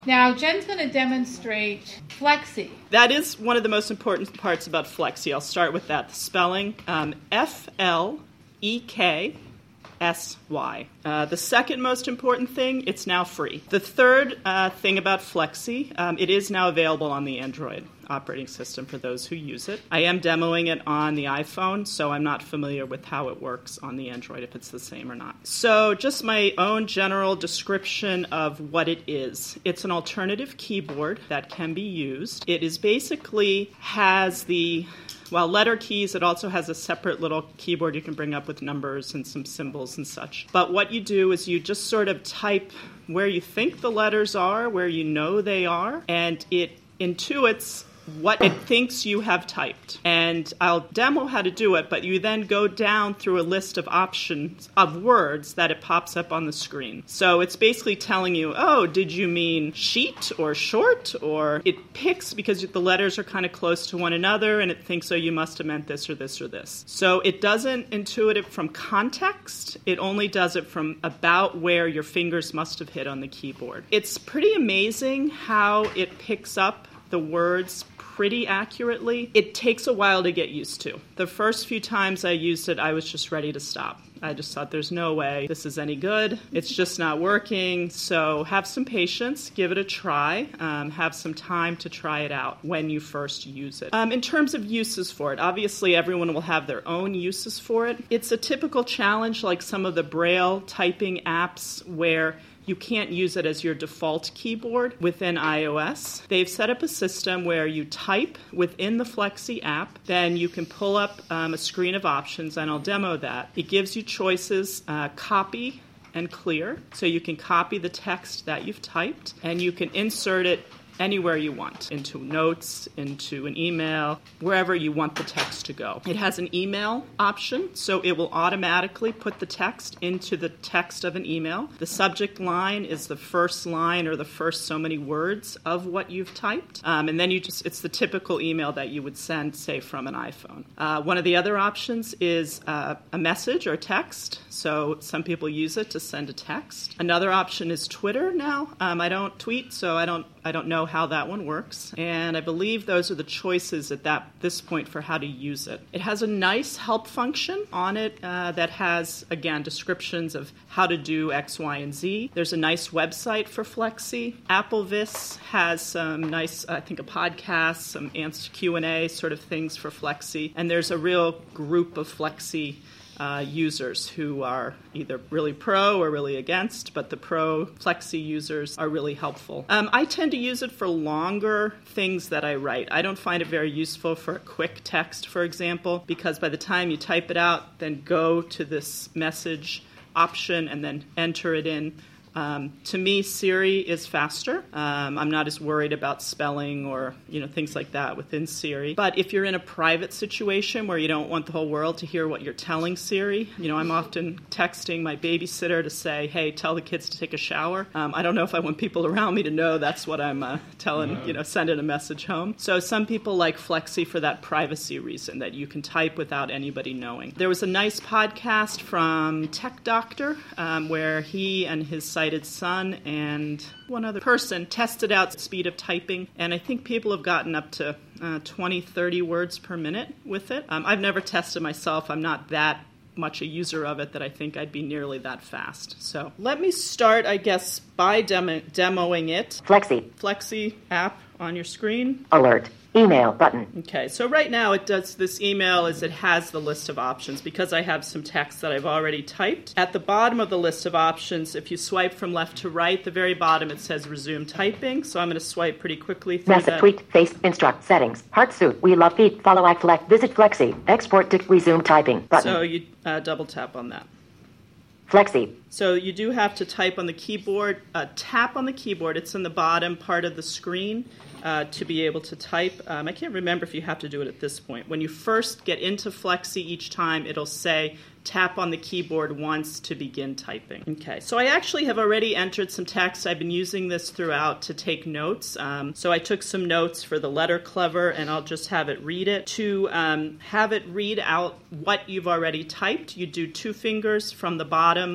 Now, Jen's going to demonstrate Flexi. That is one of the most important parts about Flexi. I'll start with that. The spelling, F-L-E-K-S-Y. The second most important thing, it's now free. The third thing about Flexi, it is now available on the Android operating system for those who use it. I am demoing it on the iPhone, so I'm not familiar with how it works on the Android, if it's the same or not. So just my own general description of what it is. It's an alternative keyboard that can be used. It is basically has the letter keys, it also has a separate little keyboard you can bring up with numbers and some symbols and such. But what you do is you just sort of type where you think the letters are, where you know they are, and it intuits what it thinks you have typed. And I'll demo how to do it, but you then go down through a list of options of words that it pops up on the screen. So it's basically telling you, oh, did you mean sheet or short? Or it picks, because the letters are kind of close to one another, and it thinks, oh, you must have meant this or this or this. So it doesn't intuit it from context. It only does it from about where your fingers must have hit on the keyboard. It's pretty amazing how it picks up the words pretty accurately. It takes a while to get used to. The first few times I used it, I was just ready to stop. I just thought there's no way this is any good. It's just not working. So have some patience, give it a try, have some time to try it out when you first use it. In terms of uses for it, obviously everyone will have their own uses for it. It's a typical challenge like some of the Braille typing apps where you can't use it as your default keyboard within iOS. They've set up a system where you type within the Flexi app, then you can pull up a screen of options, and I'll demo that. It gives you choices, copy and clear, so you can copy the text that you've typed, and you can insert it anywhere you want, into notes, into an email, wherever you want the text to go. It has an email option, so it will automatically put the text into the text of an email. The subject line is the first line or the first so many words of what you've typed. And then it's the typical email that you would send, say, from an iPhone. One of the other options is a message or text. So some people use it to send a text. Another option is Twitter now. I don't tweet, so I don't know how that one works, and I believe those are the choices at this point for how to use it. It has a nice help function on it that has, again, descriptions of how to do X, Y, and Z. There's a nice website for Flexi. AppleVis has some nice, I think, a podcast, some Q&A sort of things for Flexi, and there's a real group of Flexi users who are either really pro or really against, but the pro Flexi users are really helpful. I tend to use it for longer things that I write. I don't find it very useful for a quick text, for example, because by the time you type it out, then go to this message option and then enter it in. To me, Siri is faster. I'm not as worried about spelling or things like that within Siri. But if you're in a private situation where you don't want the whole world to hear what you're telling Siri, I'm often texting my babysitter to say, hey, tell the kids to take a shower. I don't know if I want people around me to know that's what I'm telling, sending a message home. So some people like Flexi for that privacy reason, that you can type without anybody knowing. There was a nice podcast from Tech Doctor where he and his sighted son and one other person tested out the speed of typing, and I think people have gotten up to 20, 30 words per minute with it. I've never tested myself. I'm not that much a user of it that I think I'd be nearly that fast. So let me start, I guess, by demoing it. Flexi app on your screen. Alert. Email button. Okay, so right now it does this email is it has the list of options because I have some text that I've already typed. At the bottom of the list of options, if you swipe from left to right, the very bottom it says resume typing. So I'm going to swipe pretty quickly through Message, tweet, face, instruct, settings, heart suit, we love feet, follow, act, select, visit Flexi, export to resume typing button. So you double tap on that. Flexi. So you do have to type on the keyboard, tap on the keyboard. It's in the bottom part of the screen. To be able to type. I can't remember if you have to do it at this point. When you first get into Flexi each time, it'll say tap on the keyboard once to begin typing. Okay, so I actually have already entered some text. I've been using this throughout to take notes. So I took some notes for the letter Clever, and I'll just have it read it. To have it read out what you've already typed, you do two fingers from the bottom up to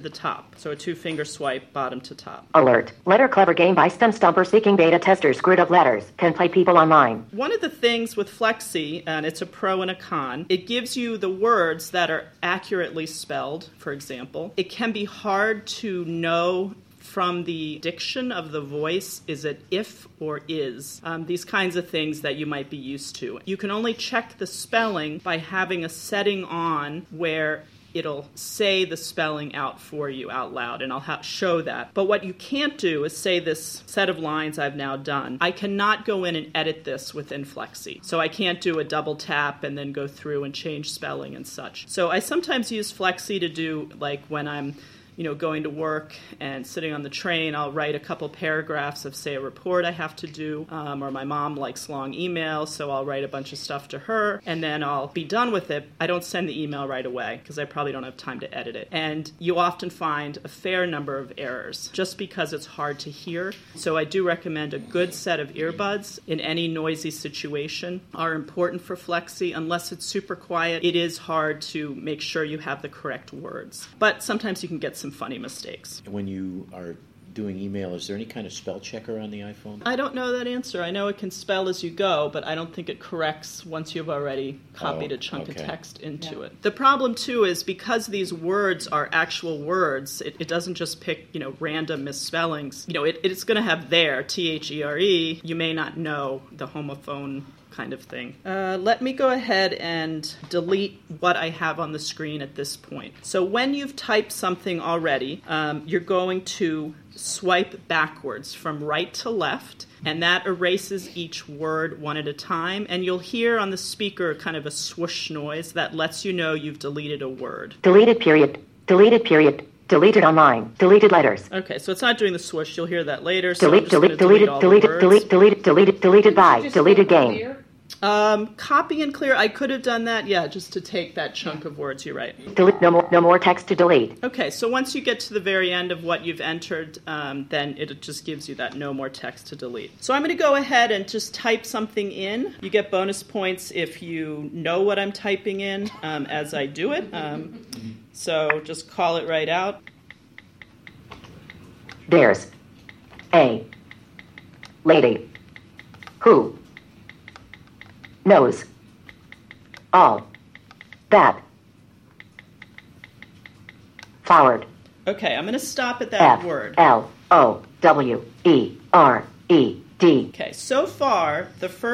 the top. So a 2-finger swipe, bottom to top. Alert. Letter Clever game by STEM Stumper seeking beta testers. Grid of letters. Can play people online. One of the things with Flexi, and it's a pro and a con, it gives you the words that are accurately spelled, for example. It can be hard to know from the diction of the voice, is it if or is? These kinds of things that you might be used to. You can only check the spelling by having a setting on where it'll say the spelling out for you out loud, and I'll show that. But what you can't do is say this set of lines I've now done. I cannot go in and edit this within Flexi. So I can't do a double tap and then go through and change spelling and such. So I sometimes use Flexi to do, like when I'm going to work and sitting on the train, I'll write a couple paragraphs of, say, a report I have to do, or my mom likes long emails, so I'll write a bunch of stuff to her, and then I'll be done with it. I don't send the email right away because I probably don't have time to edit it. And you often find a fair number of errors just because it's hard to hear. So I do recommend a good set of earbuds in any noisy situation are important for Flexi. Unless it's super quiet, it is hard to make sure you have the correct words. But sometimes you can get some funny mistakes. When you are doing email, is there any kind of spell checker on the iPhone? I don't know that answer. I know it can spell as you go, but I don't think it corrects once you've already copied a chunk of text into it. The problem, too, is because these words are actual words, it doesn't just pick, random misspellings. It's going to have there, T-H-E-R-E. You may not know the homophone kind of thing. Let me go ahead and delete what I have on the screen at this point. So when you've typed something already, you're going to swipe backwards from right to left, and that erases each word one at a time, and you'll hear on the speaker kind of a swoosh noise that lets you know you've deleted a word. Deleted period. Deleted period. Deleted online. Deleted letters. Okay, so it's not doing the swoosh. You'll hear that later. Deleted by. Deleted game. Copy and clear. I could have done that, just to take that chunk of words. You're right. Delete. No more text to delete. Okay, so once you get to the very end of what you've entered, then it just gives you that no more text to delete. So I'm going to go ahead and just type something in. You get bonus points if you know what I'm typing in as I do it. So just call it right out. There's a lady who knows all that. Forward. Okay, I'm going to stop at that word. F-L-O-W-E-R-E-D. Okay, so far,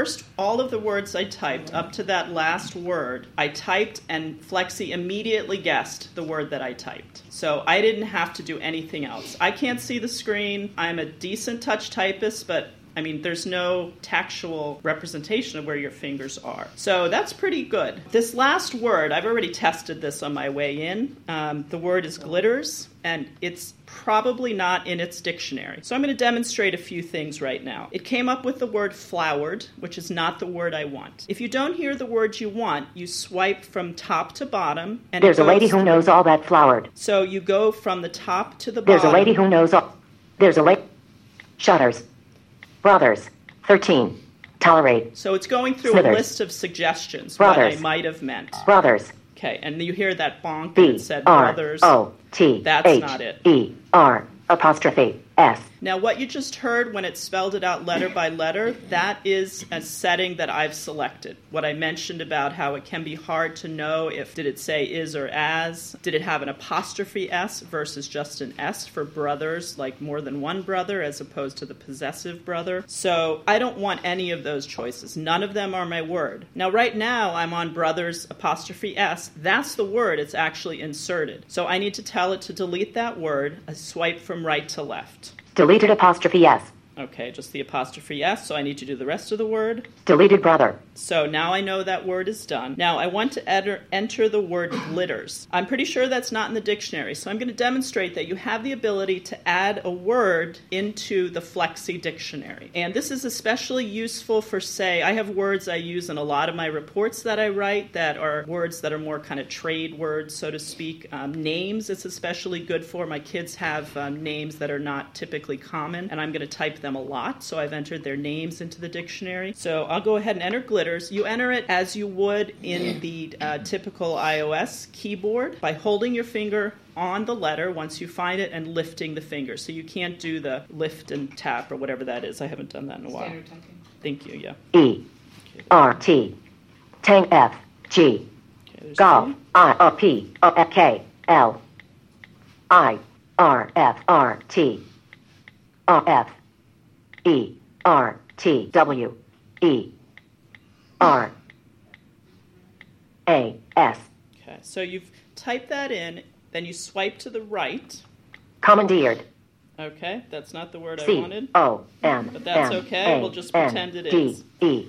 all of the words I typed up to that last word, I typed and Flexi immediately guessed the word that I typed. So I didn't have to do anything else. I can't see the screen. I'm a decent touch typist, but there's no tactual representation of where your fingers are. So that's pretty good. This last word, I've already tested this on my way in. The word is glitters, and it's probably not in its dictionary. So I'm going to demonstrate a few things right now. It came up with the word flowered, which is not the word I want. If you don't hear the word you want, you swipe from top to bottom. And there's a lady who knows all that flowered. So you go from the top to the bottom. There's a lady who knows all. There's a lady. Shutters. Brothers. 13. Tolerate. So it's going through Smithers. A list of suggestions, Brothers. What I might have meant. Brothers. Okay, and you hear that bonk and it said brothers. B-R-O-T-H-E-R That's not it. apostrophe S. Now, what you just heard when it spelled it out letter by letter, that is a setting that I've selected. What I mentioned about how it can be hard to know did it say is or as? Did it have an apostrophe S versus just an S for brothers, like more than one brother, as opposed to the possessive brother? So I don't want any of those choices. None of them are my word. Now, right now, I'm on brothers apostrophe S. That's the word it's actually inserted. So I need to tell it to delete that word, a swipe from right to left. Deleted apostrophe S. Okay, just the apostrophe S, so I need to do the rest of the word. Deleted brother. So now I know that word is done. Now I want to enter the word glitters. I'm pretty sure that's not in the dictionary, so I'm going to demonstrate that you have the ability to add a word into the Flexi dictionary. And this is especially useful for, say, I have words I use in a lot of my reports that I write that are words that are more kind of trade words, so to speak. Names it's especially good for. My kids have names that are not typically common, and I'm going to type them them a lot, so I've entered their names into the dictionary. So I'll go ahead and enter glitters. You enter it as you would in the typical iOS keyboard by holding your finger on the letter once you find it and lifting the finger. So you can't do the lift and tap or whatever that is. I haven't done that in a while. Standard typing. Thank you, yeah. E, R, T, Tank, F, G, Okay, there's Golf, T. I, P, K, L, I, R, F, R, T, R, F, E, R, T, W, E, R, A, S, Okay, so you've typed that in, then you swipe to the right. commandeered, Okay, that's not the word I C, wanted. O, M, But that's M, okay. A, We'll just N, pretend it D, is. E,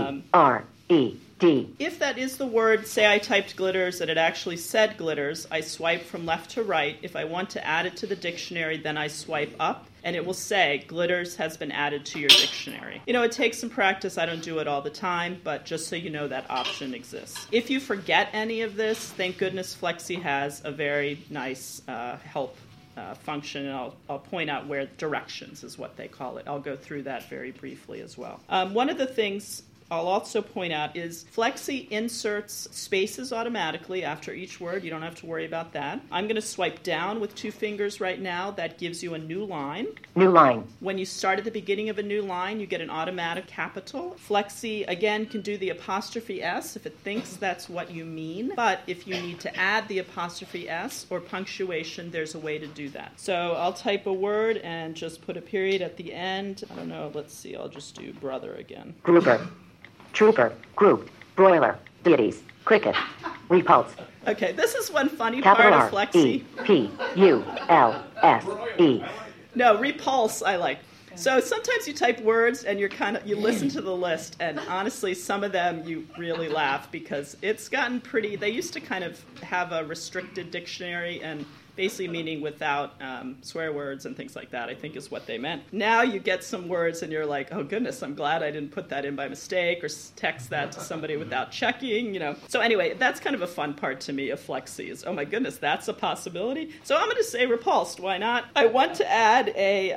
R, E, D, If that is the word, say I typed glitters and it actually said glitters, I swipe from left to right. If I want to add it to the dictionary, then I swipe up, and it will say glitters has been added to your dictionary. You know, it takes some practice. I don't do it all the time, but just so you know, that option exists. If you forget any of this, thank goodness Flexi has a very nice help function, and I'll point out where directions is what they call it. I'll go through that very briefly as well. One of the things I'll also point out is Flexi inserts spaces automatically after each word. You don't have to worry about that. I'm going to swipe down with 2 fingers right now. That gives you a new line. new line, When you start at the beginning of a new line, you get an automatic capital. Flexi, again, can do the apostrophe S if it thinks that's what you mean. But if you need to add the apostrophe S or punctuation, there's a way to do that. So I'll type a word and just put a period at the end. I don't know. Let's see. I'll just do brother again. grouper, trooper, grouped, broiler, deities, cricket, repulse, Okay, this is one funny part capital of R, Flexi. E, P, U, L, S, E, No, repulse, I like. So sometimes you type words and you listen to the list, and honestly, some of them you really laugh because it's gotten pretty. They used to kind of have a restricted dictionary and basically meaning without swear words and things like that, I think is what they meant. Now you get some words and you're like, oh goodness, I'm glad I didn't put that in by mistake or text that to somebody without checking, you know. So anyway, that's kind of a fun part to me of Flexi is, oh my goodness, that's a possibility. So I'm going to say repulsed, why not? I want to add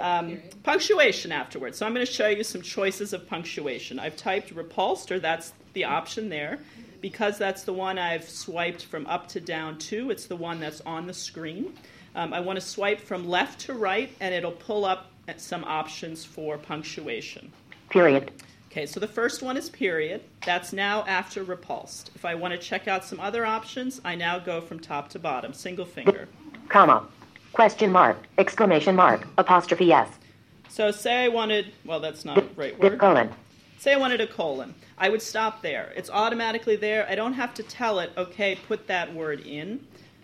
a punctuation afterwards. So I'm going to show you some choices of punctuation. I've typed repulsed, or that's the option there. Because that's the one I've swiped from up to down to, it's the one that's on the screen. I want to swipe from left to right, and it'll pull up some options for punctuation. period, Okay, so the first one is period. That's now after repulsed. If I want to check out some other options, I now go from top to bottom, single finger. comma, question mark, exclamation mark, apostrophe S, So say I wanted, well, that's not a right word. colon, Say I wanted a colon. I would stop there. It's automatically there. I don't have to tell it, okay, put that word in.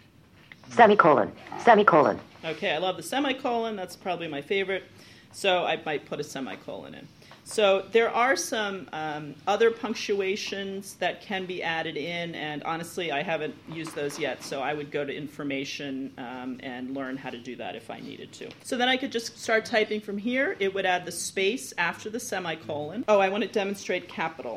semicolon, semicolon, Okay, I love the semicolon. That's probably my favorite. So I might put a semicolon in. So there are some other punctuations that can be added in, and honestly, I haven't used those yet, so I would go to information and learn how to do that if I needed to. So then I could just start typing from here. It would add the space after the semicolon. Oh, I want to demonstrate capital.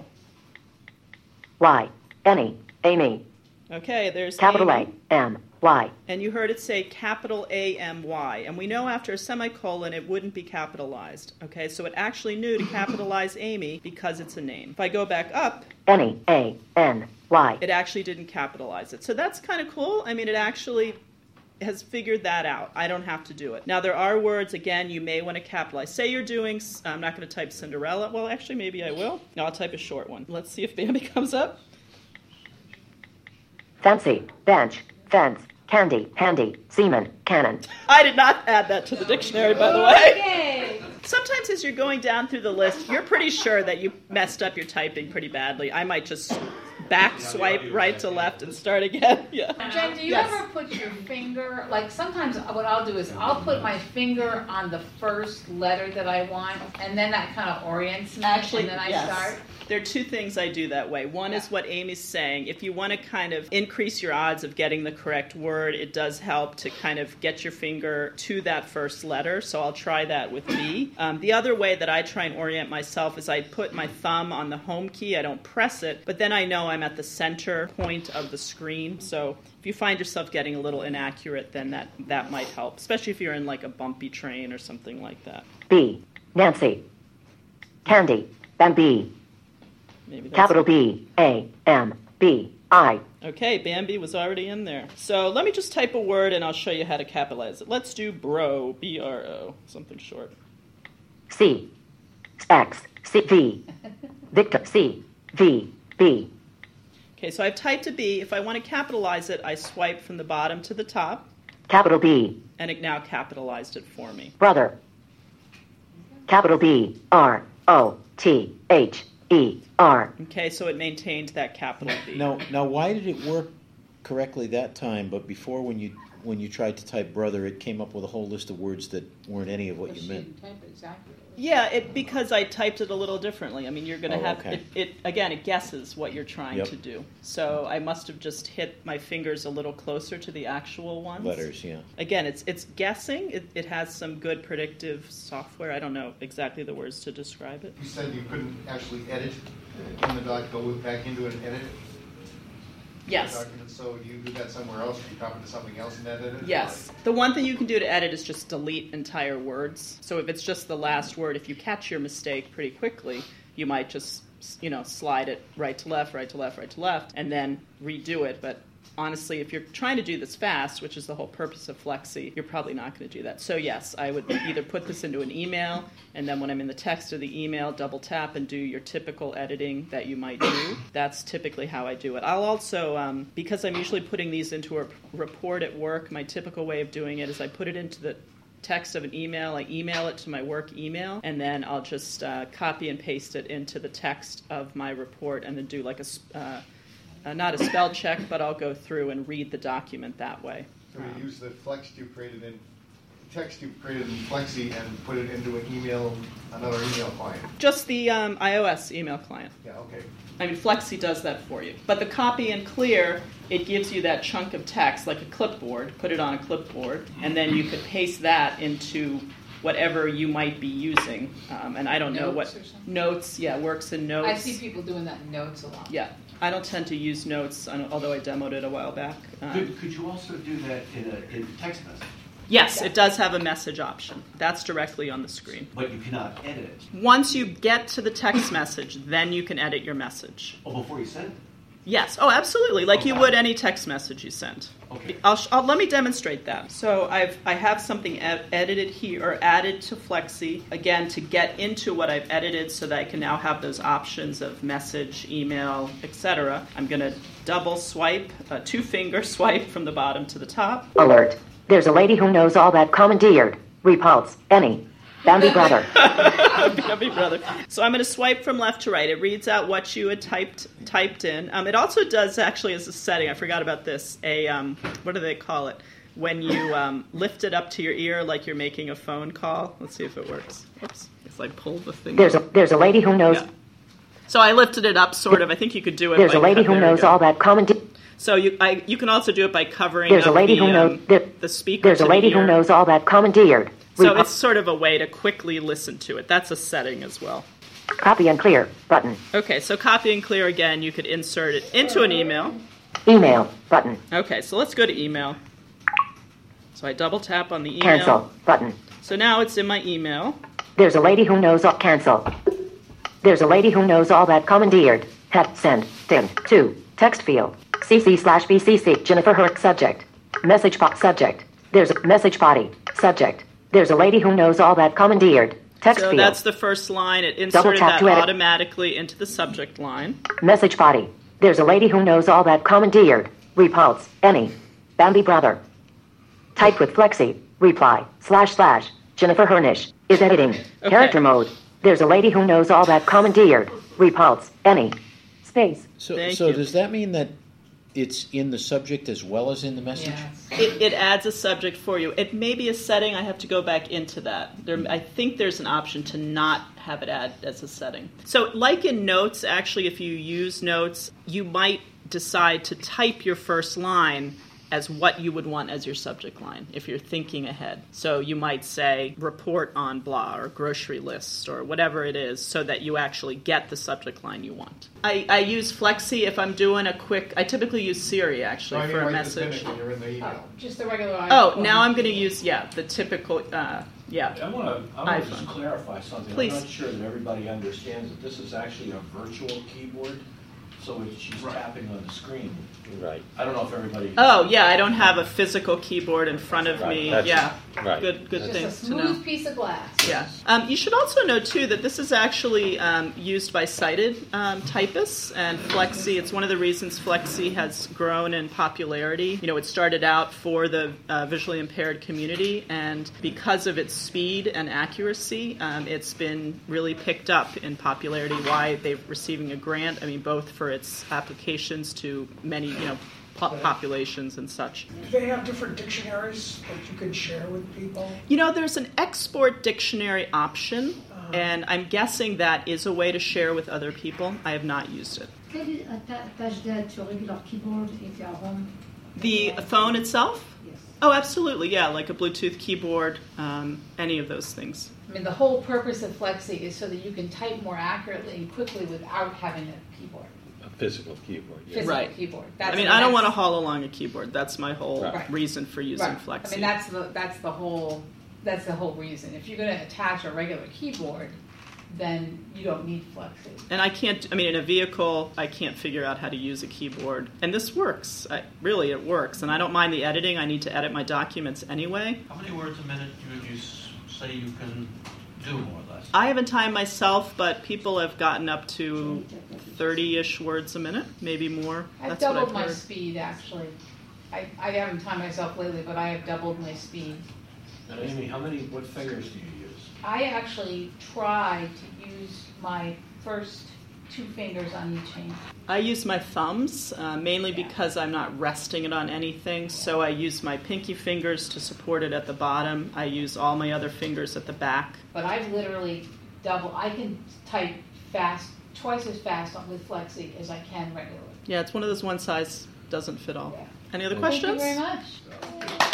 Y, any, Amy, Okay, there's capital Amy. A, M, Y, And you heard it say capital A-M-Y. And we know after a semicolon it wouldn't be capitalized. Okay, so it actually knew to capitalize Amy because it's a name. If I go back up, any, A, N, Y, it actually didn't capitalize it. So that's kind of cool. I mean, it actually has figured that out. I don't have to do it. Now, there are words, again, you may want to capitalize. Say you're doing, I'm not going to type Cinderella. Well, actually, maybe I will. No, I'll type a short one. Let's see if Bambi comes up. fancy, bench, fence, candy, handy, seaman, cannon, I did not add that to the dictionary, by the way. Yay! Sometimes as you're going down through the list, you're pretty sure that you messed up your typing pretty badly. I might just back swipe right to left and start again. Yeah. Jen, do you Yes. ever put your finger, like sometimes what I'll do is I'll put my finger on the first letter that I want, and then that kind of orients me, Actually, and then I yes. start. There are two things I do that way. One is what Amy's saying. If you want to kind of increase your odds of getting the correct word, it does help to kind of get your finger to that first letter. So I'll try that with B. The other way that I try and orient myself is I put my thumb on the home key. I don't press it, but then I know I'm at the center point of the screen. So if you find yourself getting a little inaccurate, then that might help, especially if you're in like a bumpy train or something like that. B, Nancy. Candy. Bambi. Maybe that's Capital B, A, M, B, I. Okay, Bambi was already in there. So let me just type a word and I'll show you how to capitalize it. Let's do bro, B-R-O, something short. C, X, C, V. Victor, C, V, B. Okay, so I've typed a B. If I want to capitalize it, I swipe from the bottom to the top, Capital B, and it now capitalized it for me. brother. Capital B, R, O, T, H, E, R. Okay, so it maintained that capital B. Now, why did it work correctly that time, but before when you tried to type brother, it came up with a whole list of words that weren't any of what But you she meant? didn't type it exactly. Yeah, because I typed it a little differently. I mean, you're going to Oh, have okay. it guesses what you're trying Yep. to do. So I must have just hit my fingers a little closer to the actual ones. Letters, yeah. Again, it's guessing. It has some good predictive software. I don't know exactly the words to describe it. You said you couldn't actually edit in the doc, go back into it and edit it? Yes. The document, so you do that somewhere else, you copy to something else and edit it? Yes. The one thing you can do to edit is just delete entire words. So if it's just the last word, if you catch your mistake pretty quickly, you might just, slide it right to left, right to left, right to left, and then redo it. But honestly, if you're trying to do this fast, which is the whole purpose of Flexi, you're probably not going to do that. So yes, I would either put this into an email, and then when I'm in the text of the email, double tap and do your typical editing that you might do. That's typically how I do it. I'll also, because I'm usually putting these into a report at work, my typical way of doing it is I put it into the text of an email, I email it to my work email, and then I'll just copy and paste it into the text of my report and then do like not a spell check, but I'll go through and read the document that way. So you use the text you created in Flexi and put it into another email client? Just the iOS email client. Yeah, okay. I mean, Flexi does that for you. But the copy and clear, it gives you that chunk of text, like a clipboard, put it on a clipboard, and then you could paste that into whatever you might be using. And I don't know what... Notes or something? Notes, yeah, works in notes. I see people doing that in notes a lot. Yeah. I don't tend to use notes, although I demoed it a while back. Could you also do that in text message? Yes, it does have a message option. That's directly on the screen. But you cannot edit it. Once you get to the text message, then you can edit your message. Oh, before you send it? Yes. Oh, absolutely. Like you would any text message you send. Okay. Let me demonstrate that. So I have something edited here, or added to Flexi, again, to get into what I've edited so that I can now have those options of message, email, etc. I'm going to double swipe, two-finger swipe from the bottom to the top. Alert. There's a lady who knows all that commandeered. Repulse. Any. Bambi brother. Bambi brother. So I'm going to swipe from left to right. It reads out what you had typed in. It also does, actually, as a setting, I forgot about this, what do they call it? When you lift it up to your ear like you're making a phone call. Let's see if it works. Oops. If I pull the thing. There's a lady who knows. Yeah. So I lifted it up, sort of. I think you could do it. There's by a lady who there we knows go. all that commandeered. So you can also do it by covering There's up a lady the, who knows. the speaker. There's a to lady the who ear. knows all that commandeered. So it's sort of a way to quickly listen to it. That's a setting as well. Copy and clear button. Okay, so copy and clear again. You could insert it into an email. Email button. Okay, so let's go to email. So I double tap on the email. Cancel button. So now it's in my email. There's a lady who knows all. Cancel. There's a lady who knows all that commandeered. Hat send. Dim. 2. Text field. CC/BCC. Jennifer Herc subject. Message box subject. There's a message body. Subject. There's a lady who knows all that commandeered. Text So field. that's the first line. It Double inserted tap that to edit. automatically into the subject line. Message body. There's a lady who knows all that commandeered. Repulse. Any. Bambi brother. Type with Flexi. Reply. // Jennifer Hernish. Is editing. Okay. Character mode. There's a lady who knows all that commandeered. Repulse. Any. Space. So Thank you. does that mean that it's in the subject as well as in the message? Yes. It adds a subject for you. It may be a setting. I have to go back into that. I think there's an option to not have it add as a setting. So like in Notes, actually, if you use Notes, you might decide to type your first line as what you would want as your subject line if you're thinking ahead. So you might say report on blah or grocery list or whatever it is so that you actually get the subject line you want. I use Flexi if I'm doing a quick, I typically use Siri actually for a message. When you're in the email. Just the regular iPhone. Oh, now I'm going to use, the typical, I want to iPhone. just clarify something. Please. I'm not sure that everybody understands that this is actually a virtual keyboard, so she's tapping on the screen. Right. I don't know if everybody. Oh, yeah, I don't have a physical keyboard in front of me. That's- Yeah, right. good Just a things to know. smooth piece of glass. Yeah. You should also know, too, that this is actually used by sighted typists, and Flexi, it's one of the reasons Flexi has grown in popularity. You know, it started out for the visually impaired community, and because of its speed and accuracy, it's been really picked up in popularity. Why they're receiving a grant, I mean, both for its applications to many, populations and such. Do they have different dictionaries that you can share with people? You know, there's an export dictionary option, and I'm guessing that is a way to share with other people. I have not used it. Quel est l'attache d'aide sur regular keyboard if you're home? The phone itself? Yes. Oh, absolutely, yeah, like a Bluetooth keyboard, any of those things. I mean, the whole purpose of Flexi is so that you can type more accurately and quickly without having a keyboard. A physical keyboard. Yeah. Physical Right. keyboard. I mean, I don't want to haul along a keyboard. That's my whole Right. reason for using Right. Flexi. I mean, that's the whole reason. If you're going to attach a regular keyboard, then you don't need Flexi. And I can't, in a vehicle, I can't figure out how to use a keyboard. And this works. Really, it works. And I don't mind the editing. I need to edit my documents anyway. How many words a minute would you say you can do, more or less? I haven't timed myself, but people have gotten up to 30-ish words a minute, maybe more. I've That's what doubled I've my heard. speed, actually. I haven't timed myself lately, but I have doubled my speed. And Amy, what fingers do you use? I actually try to use my first 2 fingers on each hand. I use my thumbs, mainly because I'm not resting it on anything. So I use my pinky fingers to support it at the bottom. I use all my other fingers at the back. But I've literally I can type fast, twice as fast with Flexi as I can regularly. Yeah, it's one of those one size doesn't fit all. Yeah. Any other Thank you questions? very much.